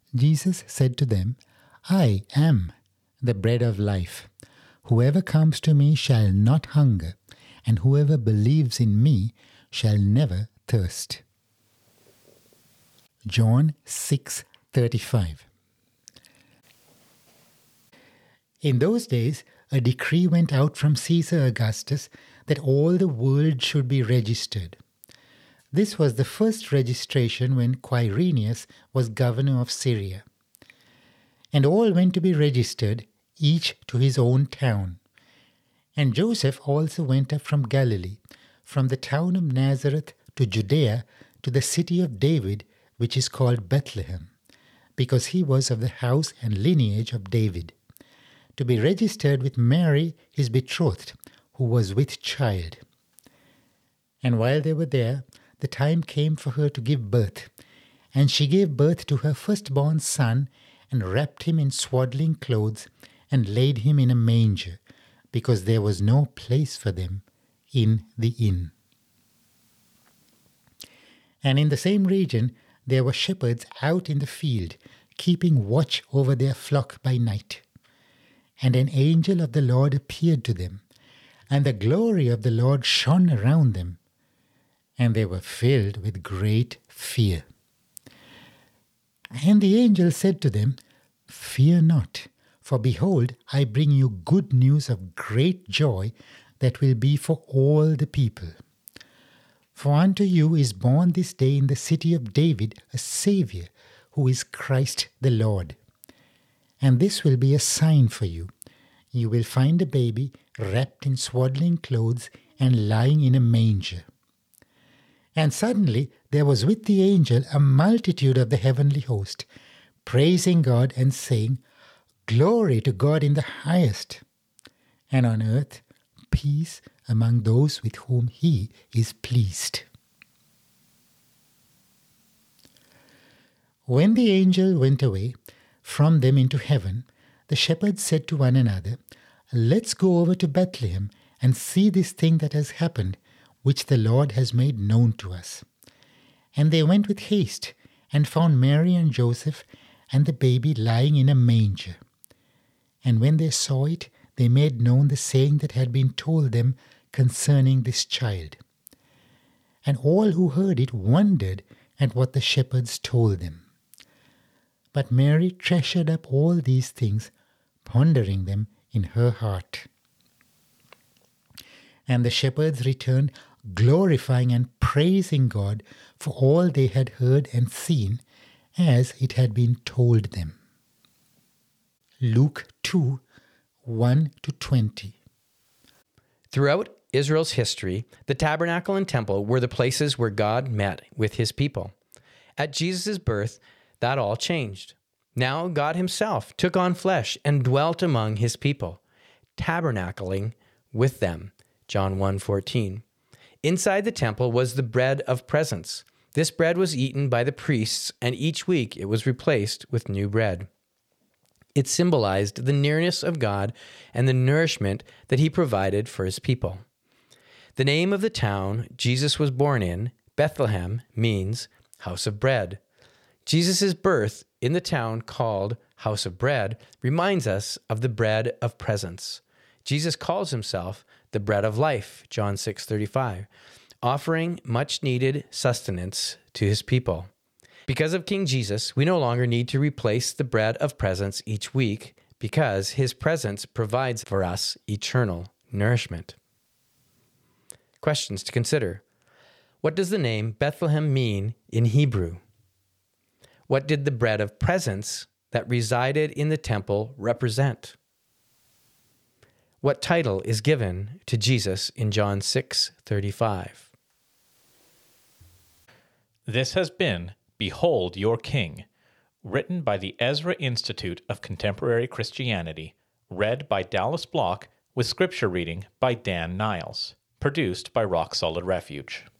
Jesus said to them, I am the bread of life. Whoever comes to me shall not hunger, and whoever believes in me shall never thirst. John 6:35. In those days, a decree went out from Caesar Augustus that all the world should be registered. This was the first registration when Quirinius was governor of Syria. And all went to be registered, each to his own town. And Joseph also went up from Galilee, from the town of Nazareth to Judea, to the city of David, which is called Bethlehem, because he was of the house and lineage of David, to be registered with Mary, his betrothed, who was with child. And while they were there, the time came for her to give birth. And she gave birth to her firstborn son, and wrapped him in swaddling clothes, and laid him in a manger, because there was no place for them in the inn. And in the same region there were shepherds out in the field, keeping watch over their flock by night. And an angel of the Lord appeared to them, and the glory of the Lord shone around them, and they were filled with great fear. And the angel said to them, Fear not, for behold, I bring you good news of great joy that will be for all the people. For unto you is born this day in the city of David a Saviour, who is Christ the Lord. And this will be a sign for you. You will find a baby wrapped in swaddling clothes and lying in a manger. And suddenly there was with the angel a multitude of the heavenly host, praising God and saying, Glory to God in the highest, and on earth peace among those with whom he is pleased. When the angel went away from them into heaven, the shepherds said to one another, Let's go over to Bethlehem and see this thing that has happened, which the Lord has made known to us. And they went with haste, and found Mary and Joseph and the baby lying in a manger. And when they saw it, they made known the saying that had been told them concerning this child. And all who heard it wondered at what the shepherds told them. But Mary treasured up all these things, pondering them in her heart. And the shepherds returned, glorifying and praising God for all they had heard and seen, as it had been told them. Luke 2, 1-20. Throughout Israel's history, the tabernacle and temple were the places where God met with his people. At Jesus' birth, that all changed. Now God himself took on flesh and dwelt among his people, tabernacling with them. John 1:14. Inside the temple was the bread of presence. This bread was eaten by the priests, and each week it was replaced with new bread. It symbolized the nearness of God and the nourishment that he provided for his people. The name of the town Jesus was born in, Bethlehem, means house of bread. Jesus' birth in the town called House of Bread reminds us of the bread of presence. Jesus calls himself the bread of life, John 6:35, offering much-needed sustenance to his people. Because of King Jesus, we no longer need to replace the bread of presence each week because his presence provides for us eternal nourishment. Questions to consider. What does the name Bethlehem mean in Hebrew? What did the bread of presence that resided in the temple represent? What title is given to Jesus in John 6:35? This has been Behold Your King, written by the Ezra Institute of Contemporary Christianity, read by Dallas Block, with scripture reading by Dan Niles, produced by Rock Solid Refuge.